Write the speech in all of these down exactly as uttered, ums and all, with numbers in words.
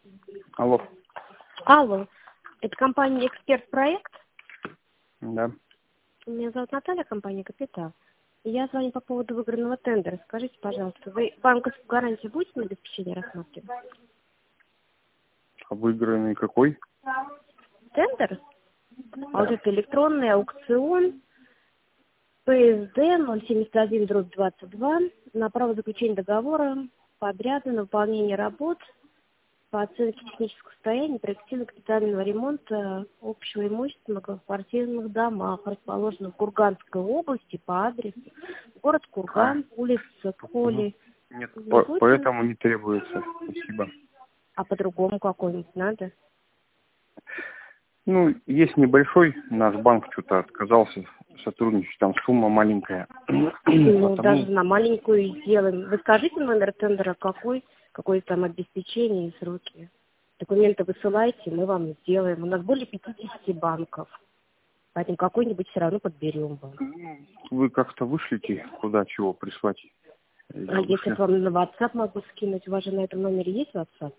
Алло. Алло, это компания «Эксперт Проект». Да. Меня зовут Наталья, компания «Капитал». Я звоню по поводу выигранного тендера. Скажите, пожалуйста, вы банковскую гарантию будете на обеспечение рассматривать? А выигранный какой? Тендер? Да. А вот это электронный аукцион пэ эс дэ ноль семьдесят один дробь двадцать два на право заключения договора, подряда на выполнение работ по оценке технического состояния, проектирования капитального ремонта общего имущества на многоквартирных домах, расположенных в Курганской области по адресу город А, Курган, улица Коли. нет, Не по- будете? поэтому не требуется. Спасибо. А по-другому какой-нибудь надо? Ну, есть небольшой, наш банк что-то отказался сотрудничать, там сумма маленькая. Ну, Потому даже на маленькую сделаем. Вы скажите номер тендера какой, какое там обеспечение и сроки. Документы высылайте, мы вам сделаем. У нас более пятидесяти банков, поэтому какой-нибудь все равно подберем вам. ну, вы как-то вышлите, куда чего прислать. Я А если вышлю. вам на WhatsApp могу скинуть, у вас же на этом номере есть WhatsApp?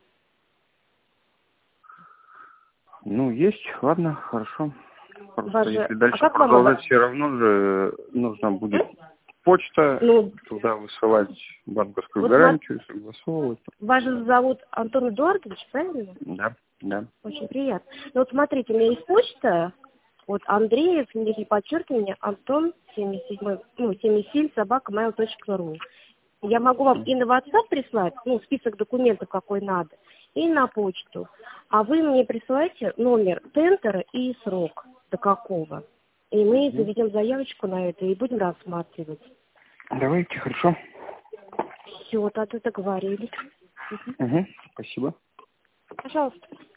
Ну, есть, ладно, хорошо. У Просто вас же... если А дальше как вам... продолжать, его- все равно же нужно будет М? почта, Ну, туда высылать банковскую вот смотрите, гарантию, согласовывать. вас же зовут Антон Эдуардович, правильно? Да, да. Очень приятно. Ну вот смотрите, у меня есть почта, вот Андреев, не подчеркивание, Антон семьдесят семь, ну, семьдесят семь собака mail точка ру. Я могу вам и на WhatsApp прислать, ну, список документов, какой надо, и на почту. А вы мне присылаете номер тендера и срок, до какого. И мы Мгм. заведем заявочку на это и будем рассматривать. Давайте, хорошо. Все, тогда договорились. Угу. Спасибо. Пожалуйста.